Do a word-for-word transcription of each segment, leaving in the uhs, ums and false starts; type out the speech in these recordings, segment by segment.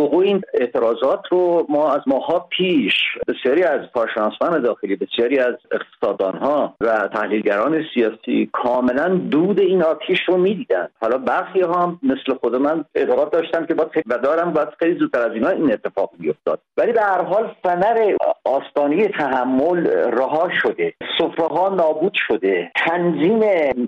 وقوع این اعتراضات رو ما از ماها پیش بسیاری از کارشناسان داخلی، بسیاری از اقتصاددانها و تحلیلگران سیاسی کاملا دود این آتش رو می‌دیدن. حالا برخی ها مثل خود من اعتقاد داشتن که باید و دارم باید خیلی زودتر از اینا این اتفاق بیفتاد، ولی به هر حال ثمر آستانه تحمل رها شده، سفره‌ها نابود شده، تنظیم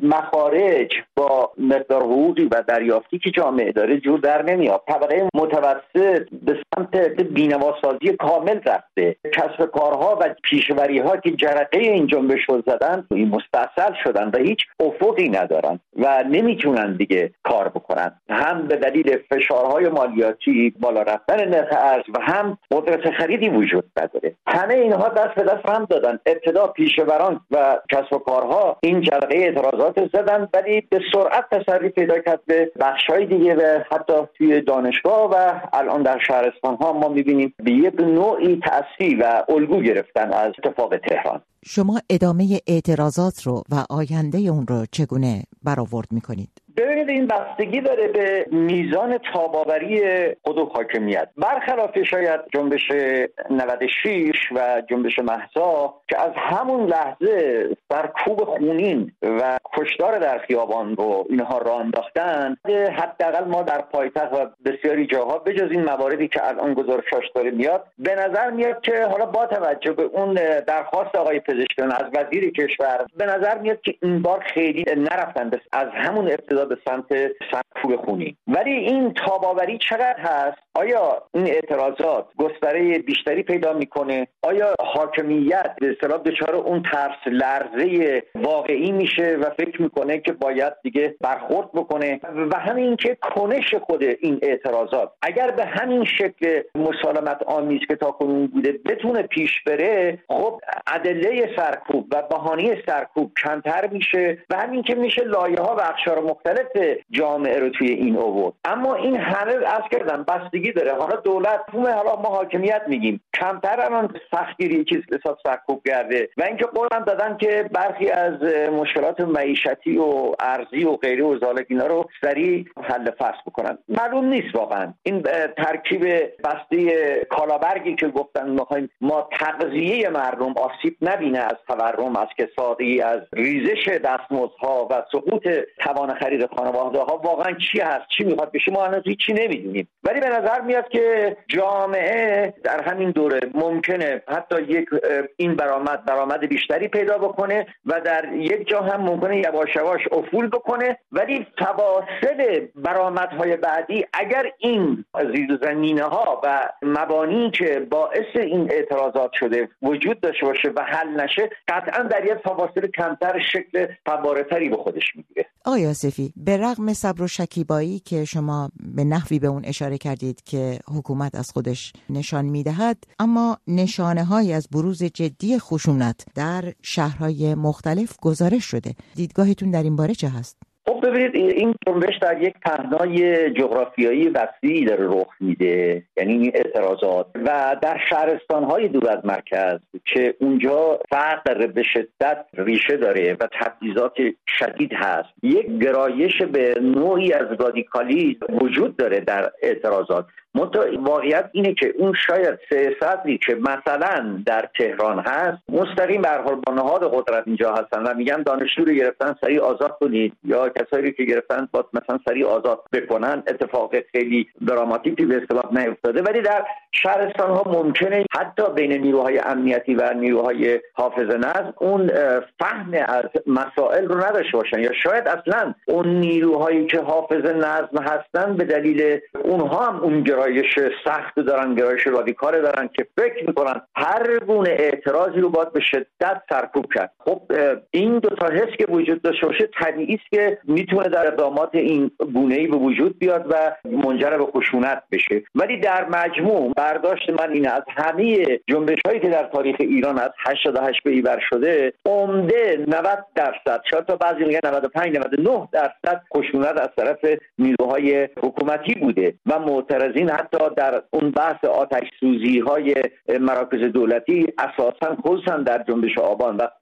مخارج با مقدار حقوقی و دریافتی که جامعه داره جور در نمیاد. طبقه متوسط به سمت بی‌نواسازی کامل رفته. کسب کارها و پیشوری‌ها که جرقه این جنبش رو زدن این مستاصل شدن و هیچ افقی ندارن و نمیتونن دیگه کار بکنن، هم به دلیل فشارهای مالیاتی، بالا رفتن نرخ ارز و هم قدرت خریدی وجود نداره. همه اینها دست به دست هم دادن. ابتدا پیشوران و کسب و کارها این جرقه اعتراضات زدن، ولی به سرعت تسری پیدا کرد به بخش‌های دیگه و حتی توی دانشگاه و الان در شهرستان‌ها ما می‌بینیم به یک نوعی تأثیر و الگو گرفتن از اتفاق تهران. شما ادامه اعتراضات رو و آینده اون رو چگونه برآورد می‌کنید؟ ببینید این بستگی داره به میزان تاب‌آوری خود حاکمیت. برخلاف شاید جنبش نود و شش و جنبش مهسا که از همون لحظه سرکوب خونین و کشتار در خیابان رو اینها راه انداختن، حداقل ما در پایتخت و بسیاری جاها بجز این مواردی که الان گزارشاش داره میاد، به نظر میاد که حالا با توجه به اون درخواست آقای پزشکیان از وزیر کشور، به نظر میاد که این بار خیلی نرفتن از همون ابتدا به سمت سرکوب خونی. ولی این تاب‌آوری چقدر هست؟ آیا این اعتراضات گستره بیشتری پیدا میکنه؟ آیا حاکمیت به اصطلاح دچار اون ترس لرزه واقعی میشه و فکر میکنه که باید دیگه برخورد بکنه؟ و همین که کنش خود این اعتراضات اگر به همین شکل مسالمت آمیز که تاکنون بوده بتونه پیش بره، خب ادله سرکوب و بهانه سرکوب کمتر میشه و همین که میشه لایه‌ها و اقشار مختلف جامعه رو توی این آورد. اما این همه از کردم بستگی داره. حالا دولت حالا ما حاکمیت میگیم کمتر الان سختگیری چیز حساب سرکوب کرده و اینکه قولم دادن که برخی از مشکلات معیشتی و ارزی و غیره و ذالک اینا رو سریع حل فصل بکنن. معلوم نیست واقعا این ترکیب بسته کالابرگی که گفتن میخوایم ما تغذیه مردم آسیب نبینه از تورم، از کسادی، از ریزش دستمزدها و سقوط توان خرید خانواده ها واقعا چی هست، چی میخواد بشه، ما هنوز چی نمیدونیم. ولی به نظر میاد که جامعه در همین دوره ممکنه حتی یک این برآمد درآمد بیشتری پیدا بکنه و در یک جا هم ممکنه یواش یواش افول بکنه، ولی فواصل برآمدهای بعدی اگر این زیرزمینه‌ها و مبانی که باعث این اعتراضات شده وجود داشته باشه و حل نشه، قطعا در یک فواصل کمتر شکل فواره‌تری به خودش میگیره. آقای آصفی، به رغم صبر و شکیبایی که شما به نحوی به اون اشاره کردید که حکومت از خودش نشان میدهد، اما نشانه‌هایی از بروز جدی خشونت در شهرهای مختلف گزارش شده. دیدگاهتون در این باره چه هست؟ خب ببینید این جنبش در یک پهنای جغرافیایی وسیعی داره رخ میده، یعنی این اعتراضات و در شهرستان‌های دور از مرکز که اونجا فقر به شدت ریشه داره و تبعیضات شدید هست، یک گرایش به نوعی از رادیکالیسم وجود داره در اعتراضات. منتها واقعیت اینه که اون شاید سه صدری که مثلا در تهران هست مستقیم به هر حال با نهاد قدرت اینجا هستن و میگن دانشجو رو گرفتن سریع آزاد کنید یا کسایی که گرفتن باید مثلا سریع آزاد بکنن، اتفاق خیلی دراماتیکی به اصطلاح نیفتاده. ولی در شهرستان ها ممکنه حتی بین نیروهای امنیتی و نیروهای حافظ نظم اون فهم از مسائل رو نداشته باشن، یا شاید اصلا اون نیروهایی که حافظ نظم هستن به دلیل اونها هم اون گرایش سخت دارن، گرایش رادیکال دارن که فکر میکنن هر گونه اعتراضی رو باید به شدت سرکوب کرد. خب این دو تا حس که وجود داشته باشه طبیعی است که میتونه در اقدامات این گونه‌ای به وجود بیاد و منجر به خشونت بشه. ولی در مجموع برداشت من اینه از همه جنبش‌هایی که در تاریخ ایران از هشتاد و هشت به این ور شده، عمده نود درصد، شاید تا بعضی میگن نود و پنج نود و نه درصد خشونت از طرف نیروهای حکومتی بوده و معترضین حتی در اون بحث آتش سوزی های مراکز دولتی اساساً خصوصاً در جنبش آبان و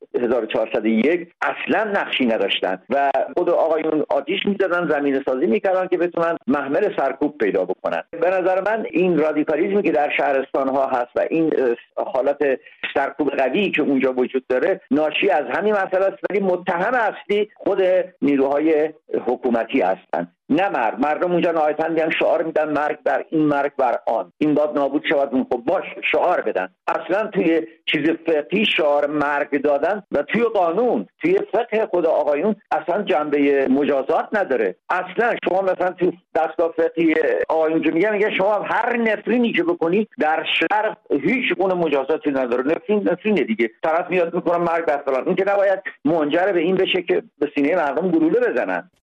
هزار و چهارصد و یک اصلا نقشی نداشتن و خود آقایون آتیش می‌زدن، زمین سازی می‌کردن که بتونن محمل سرکوب پیدا بکنن. به نظر من این رادیکالیسمی که در شهرستان‌ها هست و این حالت سرکوب قوی که اونجا وجود داره ناشی از همین مسئله است، ولی متهم اصلی خود نیروهای حکومتی هستند، نه مرد. مردم اونجا نهایتاً میان شعار میدن مرگ بر این، مرگ بر آن، این باید نابود شود. اون خب باش شعار بدن. اصلا توی چیز فقهی شعار مرگ دادن و توی قانون، توی فقه خود آقایون اصلا جنبه مجازات نداره. اصلا شما مثلا توی دستگاه فقهی آقایون که میگن میگه شما هر نفرینی که بکنی در شرع هیچ گونه مجازاتی نداره. نفرین نفرینه دیگه، طرف میاد میکنه مرگ بر فلان. این که نباید منجر به این بشه که به سینه مردم گلوله بزنن.